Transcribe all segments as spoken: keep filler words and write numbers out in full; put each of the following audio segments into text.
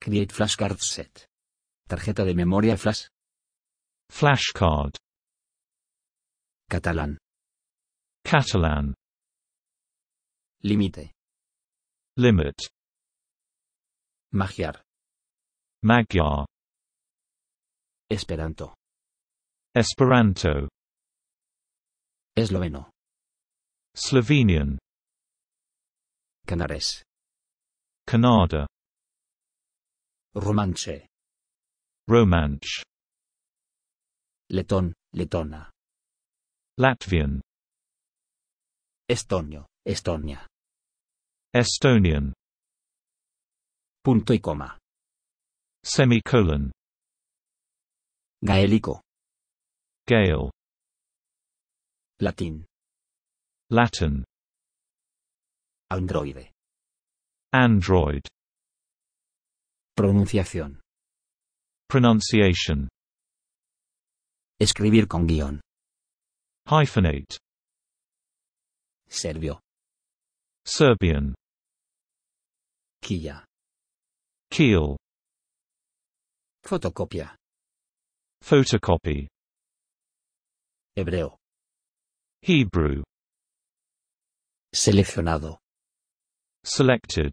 Create flashcard set. Tarjeta de memoria flash. Flashcard. Catalán. Catalan. Límite. Limit. Magyar. Magyar. Esperanto. Esperanto. Esloveno. Slovenian. Canares. Kannada. Romanche. Romanche. Letón, letona. Latvian. Estonio, Estonia. Estonian. Punto y coma. Semicolon. Gaélico. Gael. Latín. Latin. Androide. Android. Pronunciación. Pronunciation. Escribir con guión. Hyphenate. Serbio. Serbian. Quilla. Keel. Fotocopia. Photocopy. Hebreo. Hebrew. Seleccionado. Selected.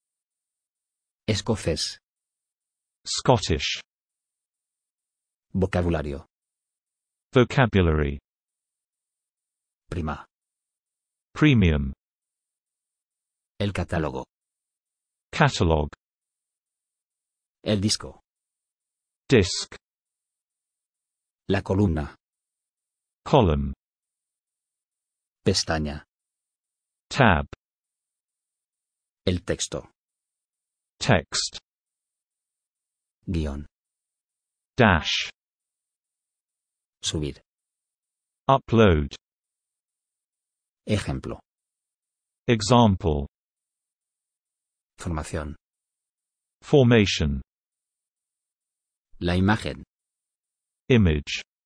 Escocés. Scottish. Vocabulario. Vocabulary. Prima. Premium. El catálogo. Catalog. El disco. Disc. La columna. Column. Pestaña. Tab. El texto. Text. Guión. Dash. Subir. Upload. Ejemplo. Example. Formación. Formation. La imagen. Image.